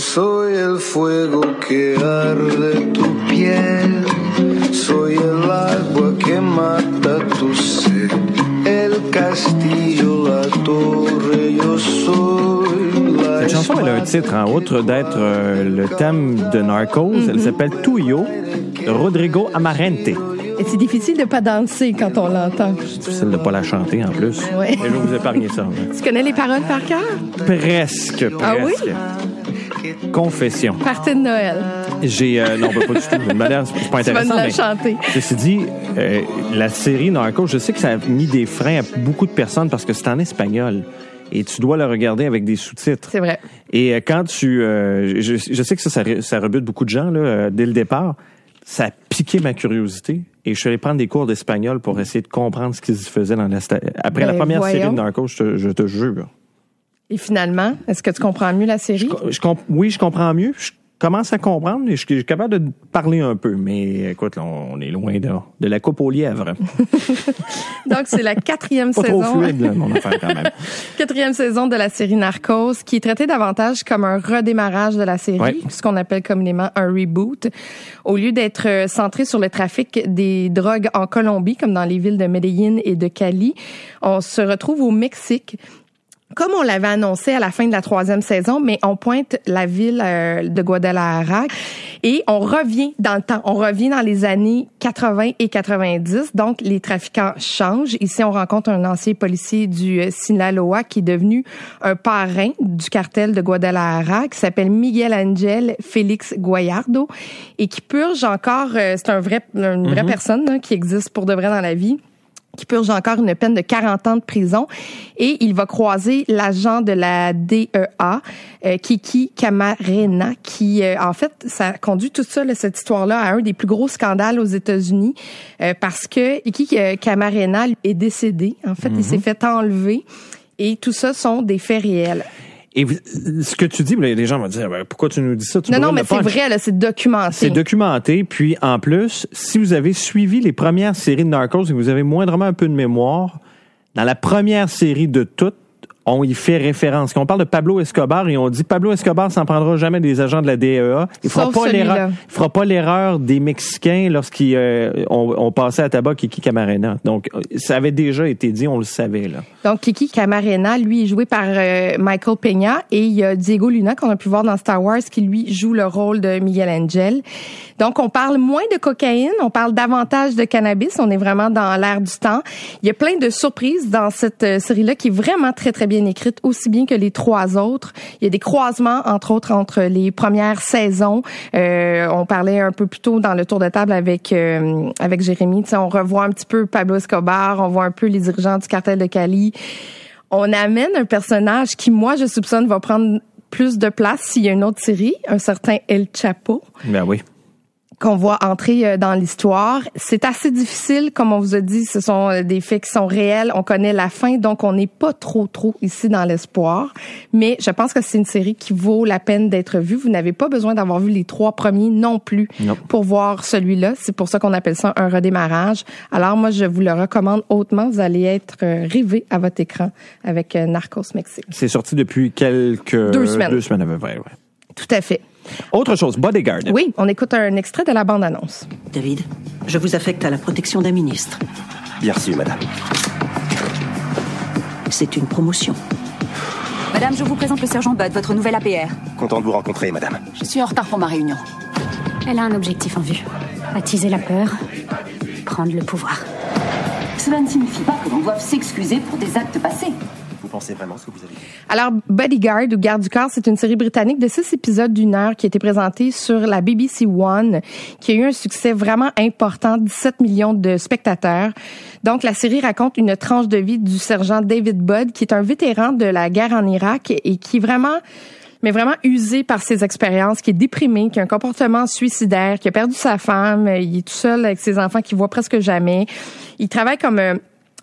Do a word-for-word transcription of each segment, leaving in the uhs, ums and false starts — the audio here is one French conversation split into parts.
Soy el fuego que arde tu piel. Soy el agua que mata tu sed. El castillo, la torre, yo soy la... Cette chanson, elle a un titre, en outre d'être euh, le thème de Narcos. Mm-hmm. Elle s'appelle Tuyo, de Rodrigo Amarante. Et c'est difficile de pas danser quand on l'entend. C'est difficile de pas la chanter, en plus. Ouais. Et je vais vous épargner ça. Ouais. Tu connais les paroles par cœur? Presque, presque. Ah oui? Confession. Party de Noël. J'ai... Euh, non, pas du tout. D'une manière, c'est pas intéressant. Tu vas nous la mais, chanter. Ceci dit, euh, la série Narcos, je sais que ça a mis des freins à beaucoup de personnes parce que c'est en espagnol. Et tu dois le regarder avec des sous-titres. C'est vrai. Et quand tu... Euh, je, je sais que ça, ça, ça rebute beaucoup de gens, là, euh, dès le départ. Ça a piqué ma curiosité. Et je suis allé prendre des cours d'espagnol pour essayer de comprendre ce qui se faisait dans la... Sta- Après ben, la première voyons. série de Narcos, je te, je te jure. Et finalement, est-ce que tu comprends mieux la série? Je, je comp- oui, je comprends mieux. Je commence à comprendre et je suis capable de parler un peu. Mais écoute, là, on est loin de, de la coupe au lièvre. Donc, c'est la quatrième pas saison. Pas trop fluide, là, mon affaire, quand même. Quatrième saison de la série Narcos, qui est traitée davantage comme un redémarrage de la série, ouais. ce qu'on appelle communément un reboot. Au lieu d'être centré sur le trafic des drogues en Colombie, comme dans les villes de Medellín et de Cali, on se retrouve au Mexique. Comme on l'avait annoncé à la fin de la troisième saison, mais on pointe la ville euh, de Guadalajara et on revient dans le temps. On revient dans les années quatre-vingts et quatre-vingt-dix. Donc, les trafiquants changent. Ici, on rencontre un ancien policier du Sinaloa qui est devenu un parrain du cartel de Guadalajara qui s'appelle Miguel Angel Félix Guayardo et qui purge encore, euh, c'est un vrai, une vraie mm-hmm. personne là, qui existe pour de vrai dans la vie, qui purge encore une peine de quarante ans de prison. Et il va croiser l'agent de la D E A, euh, Kiki Camarena, qui, euh, en fait, ça conduit tout ça, là, cette histoire-là, à un des plus gros scandales aux États-Unis, euh, parce que Kiki Camarena est décédé. En fait, mm-hmm. il s'est fait enlever. Et tout ça sont des faits réels. Et ce que tu dis, les gens vont dire, ben, pourquoi tu nous dis ça? Tu non, non, mais c'est vrai, là, c'est documenté. C'est documenté. Puis, en plus, si vous avez suivi les premières séries de Narcos et que vous avez moindrement un peu de mémoire, dans la première série de toutes, on y fait référence. Quand on parle de Pablo Escobar et on dit Pablo Escobar s'en prendra jamais des agents de la D E A. Il fera pas l'erreur. Il fera pas l'erreur des Mexicains lorsqu'ils euh, ont, ont passé à tabac Kiki Camarena. Donc ça avait déjà été dit, on le savait là. Donc Kiki Camarena, lui, est joué par euh, Michael Peña et il y a Diego Luna qu'on a pu voir dans Star Wars qui lui joue le rôle de Miguel Angel. Donc on parle moins de cocaïne, on parle davantage de cannabis. On est vraiment dans l'air du temps. Il y a plein de surprises dans cette euh, série-là qui est vraiment très très bien écrite, aussi bien que les trois autres. Il y a des croisements, entre autres, entre les premières saisons. Euh, on parlait un peu plus tôt dans le tour de table avec euh, avec Jérémy. Tu sais, on revoit un petit peu Pablo Escobar, on voit un peu les dirigeants du cartel de Cali. On amène un personnage qui, moi, je soupçonne, va prendre plus de place s'il y a une autre série, un certain El Chapo. Ben oui. Qu'on voit entrer dans l'histoire. C'est assez difficile, comme on vous a dit, ce sont des faits qui sont réels, on connaît la fin, donc on n'est pas trop, trop ici dans l'espoir. Mais je pense que c'est une série qui vaut la peine d'être vue. Vous n'avez pas besoin d'avoir vu les trois premiers non plus non. pour voir celui-là. C'est pour ça qu'on appelle ça un redémarrage. Alors moi, je vous le recommande hautement. Vous allez être rivés à votre écran avec Narcos Mexique. C'est sorti depuis quelques... Deux semaines. Deux semaines à peu près, ouais. Tout à fait. Autre chose, Bodyguard. Oui, on écoute un extrait de la bande-annonce. David, je vous affecte à la protection d'un ministre. Bien reçu, madame. C'est une promotion. Madame, je vous présente le sergent Bud, votre nouvelle A P R. Content de vous rencontrer, madame. Je suis en retard pour ma réunion. Elle a un objectif en vue. Attiser la peur, prendre le pouvoir. Cela ne signifie pas que l'on doive s'excuser pour des actes passés. Vous pensez vraiment ce que vous avez dit? Alors, Bodyguard ou Garde du corps, c'est une série britannique de six épisodes d'une heure qui a été présentée sur la B B C One, qui a eu un succès vraiment important, dix-sept millions de spectateurs. Donc, la série raconte une tranche de vie du sergent David Budd, qui est un vétéran de la guerre en Irak et qui est vraiment... mais vraiment usé par ses expériences, qui est déprimé, qui a un comportement suicidaire, qui a perdu sa femme, il est tout seul avec ses enfants qu'il voit presque jamais. Il travaille comme euh,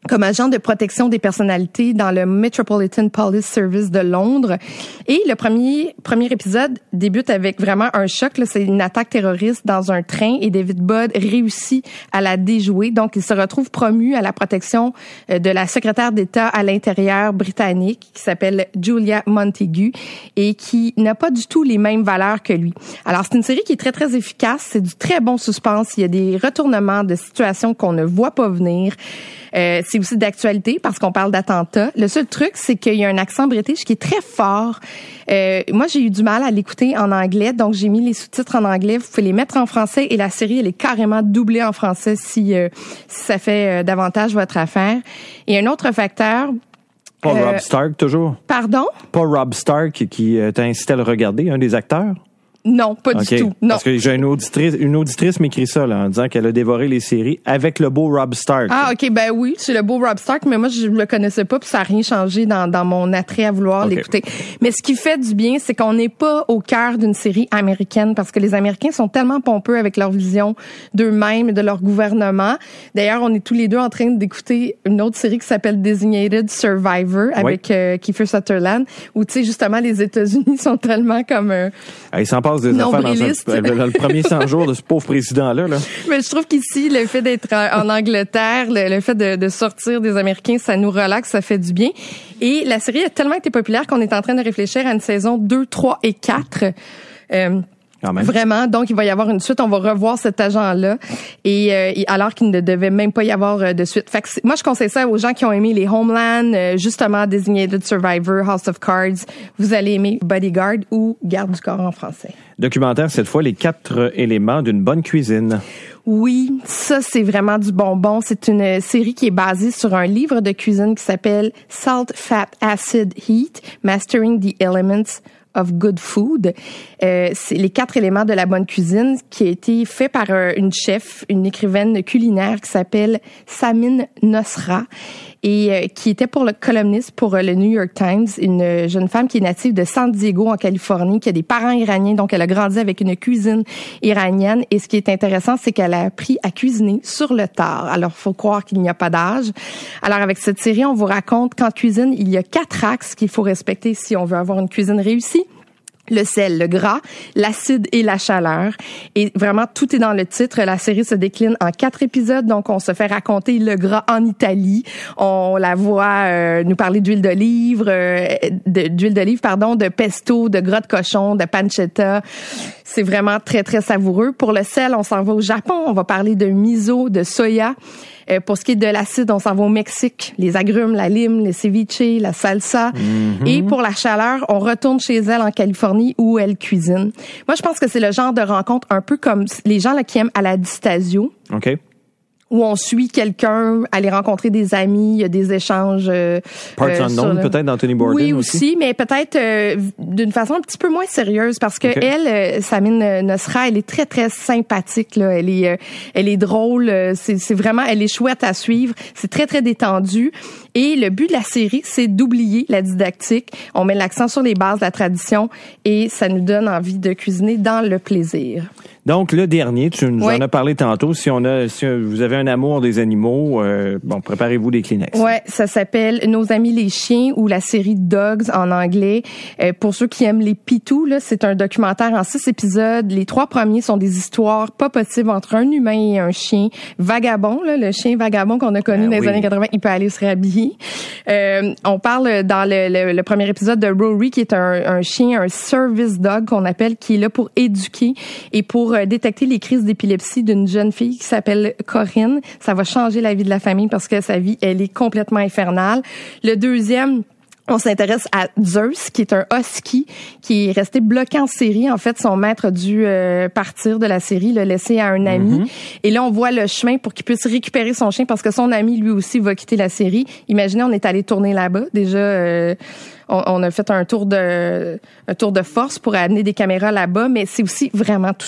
comme agent de protection des personnalités dans le Metropolitan Police Service de Londres. Et le premier premier épisode débute avec vraiment un choc. Là, c'est une attaque terroriste dans un train et David Budd réussit à la déjouer. Donc, il se retrouve promu à la protection de la secrétaire d'État à l'intérieur britannique qui s'appelle Julia Montagu et qui n'a pas du tout les mêmes valeurs que lui. Alors, c'est une série qui est très, très efficace. C'est du très bon suspense. Il y a des retournements de situations qu'on ne voit pas venir. Euh, c'est aussi d'actualité parce qu'on parle d'attentats. Le seul truc, c'est qu'il y a un accent british qui est très fort. Euh, moi, j'ai eu du mal à l'écouter en anglais, donc j'ai mis les sous-titres en anglais. Vous pouvez les mettre en français et la série, elle est carrément doublée en français si, euh, si ça fait euh, davantage votre affaire. Et un autre facteur... Pas euh, Rob Stark, toujours? Pardon? Pas Rob Stark qui euh, t'a incité à le regarder, un des acteurs? Non, pas okay. du tout. Non. Parce que j'ai une auditrice, une auditrice m'écrit ça, là, en disant qu'elle a dévoré les séries avec le beau Rob Stark. Ah, OK, ben oui, c'est le beau Rob Stark, mais moi, je le connaissais pas, puis ça n'a rien changé dans, dans mon attrait à vouloir okay. l'écouter. Mais ce qui fait du bien, c'est qu'on n'est pas au cœur d'une série américaine, parce que les Américains sont tellement pompeux avec leur vision d'eux-mêmes et de leur gouvernement. D'ailleurs, on est tous les deux en train d'écouter une autre série qui s'appelle Designated Survivor, avec oui. euh, Kiefer Sutherland, où, tu sais, justement, les États-Unis sont tellement comme... Euh, ah, il s'en passe des affaires dans, un, dans le premier cent jours de ce pauvre président-là. Là. Mais je trouve qu'ici, le fait d'être en Angleterre, le, le fait de, de sortir des Américains, ça nous relaxe, ça fait du bien. Et la série a tellement été populaire qu'on est en train de réfléchir à une saison deux, trois et quatre. Euh, Vraiment, donc il va y avoir une suite, on va revoir cet agent-là et, euh, et alors qu'il ne devait même pas y avoir euh, de suite. Fait que moi je conseille ça aux gens qui ont aimé les Homeland, euh, justement Designated Survivor, House of Cards, vous allez aimer Bodyguard ou Garde du corps en français. Documentaire cette fois, les quatre éléments d'une bonne cuisine. Oui, ça c'est vraiment du bonbon. C'est une série qui est basée sur un livre de cuisine qui s'appelle Salt, Fat, Acid, Heat, Mastering the Elements of Good Food. Euh, c'est les quatre éléments de la bonne cuisine qui a été fait par euh, une chef, une écrivaine culinaire qui s'appelle Samin Nosra et euh, qui était pour le columniste pour euh, le New York Times, une jeune femme qui est native de San Diego en Californie, qui a des parents iraniens, donc elle a grandi avec une cuisine iranienne et ce qui est intéressant, c'est qu'elle a appris à cuisiner sur le tard. Alors, faut croire qu'il n'y a pas d'âge. Alors, avec cette série, on vous raconte qu'en cuisine, il y a quatre axes qu'il faut respecter si on veut avoir une cuisine réussie. Le sel, le gras, l'acide et la chaleur. Et vraiment, tout est dans le titre. La série se décline en quatre épisodes. Donc, on se fait raconter le gras en Italie. On la voit euh, nous parler d'huile d'olive, euh, de, d'huile d'olive, pardon, de pesto, de gras de cochon, de pancetta. C'est vraiment très, très savoureux. Pour le sel, on s'en va au Japon. On va parler de miso, de soya. Euh, pour ce qui est de l'acide, on s'en va au Mexique. Les agrumes, la lime, les ceviches, la salsa. Mm-hmm. Et pour la chaleur, on retourne chez elle en Californie où elle cuisine. Moi, je pense que c'est le genre de rencontre un peu comme les gens là, qui aiment à la Distasio. OK. Où on suit quelqu'un, aller rencontrer des amis, il y a des échanges. Euh, Parts euh, Unknown, le... peut-être d'Anthony Bourdain oui, aussi. aussi, mais peut-être euh, d'une façon un petit peu moins sérieuse parce que okay. elle, euh, Samin Nosra, elle est très très sympathique là. Elle est, euh, elle est drôle. Euh, c'est, c'est vraiment, elle est chouette à suivre. C'est très très détendu. Et le but de la série, c'est d'oublier la didactique. On met l'accent sur les bases de la tradition et ça nous donne envie de cuisiner dans le plaisir. Donc, le dernier, tu nous oui. en as parlé tantôt. Si on a, si vous avez un amour des animaux, euh, bon, préparez-vous des Kleenex. Ouais, ça s'appelle Nos amis les chiens ou la série Dogs en anglais. Euh, pour ceux qui aiment les pitous, là, c'est un documentaire en six épisodes. Les trois premiers sont des histoires pas possibles entre un humain et un chien vagabond. Là, le chien vagabond qu'on a connu ben dans oui. les années quatre-vingts, il peut aller se réhabiller. Euh, on parle dans le, le, le premier épisode de Rory, qui est un, un chien, un service dog qu'on appelle, qui est là pour éduquer et pour détecter les crises d'épilepsie d'une jeune fille qui s'appelle Corinne. Ça va changer la vie de la famille parce que sa vie, elle est complètement infernale. Le deuxième, on s'intéresse à Zeus, qui est un husky qui est resté bloqué en série. En fait, son maître a dû euh, partir de la série, le laisser à un ami. Mm-hmm. Et là, on voit le chemin pour qu'il puisse récupérer son chien parce que son ami, lui aussi, va quitter la série. Imaginez, on est allé tourner là-bas. Déjà, euh, on, on a fait un tour de un tour de force pour amener des caméras là-bas, mais c'est aussi vraiment touchant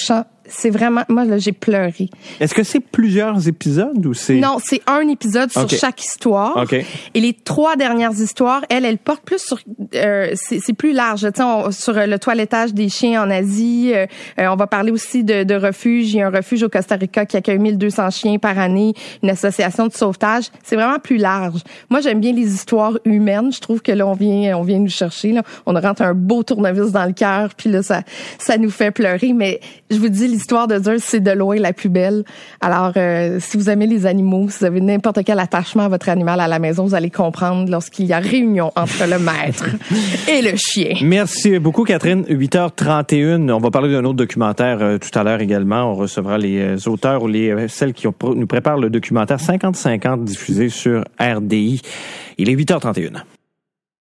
c'est vraiment, moi, là, j'ai pleuré. Est-ce que c'est plusieurs épisodes ou c'est... Non, c'est un épisode sur okay. chaque histoire. Okay. Et les trois dernières histoires, elles, elles portent plus sur, euh, c'est, c'est plus large. Tu sais, on, sur le toilettage des chiens en Asie. Euh, on va parler aussi de, de refuge. Il y a un refuge au Costa Rica qui accueille mille deux cents chiens par année. Une association de sauvetage. C'est vraiment plus large. Moi, j'aime bien les histoires humaines. Je trouve que là, on vient, on vient nous chercher, là. On rentre un beau tournevis dans le cœur, puis là, ça, ça nous fait pleurer. Mais je vous dis, l'histoire de Zeus, c'est de loin la plus belle. Alors, euh, si vous aimez les animaux, si vous avez n'importe quel attachement à votre animal à la maison, vous allez comprendre lorsqu'il y a réunion entre le maître et le chien. Merci beaucoup, Catherine. huit heures trente et une. On va parler d'un autre documentaire euh, tout à l'heure également. On recevra les euh, auteurs ou les euh, celles qui ont, nous préparent le documentaire cinquante cinquante diffusé sur R D I. Il est huit heures trente et une.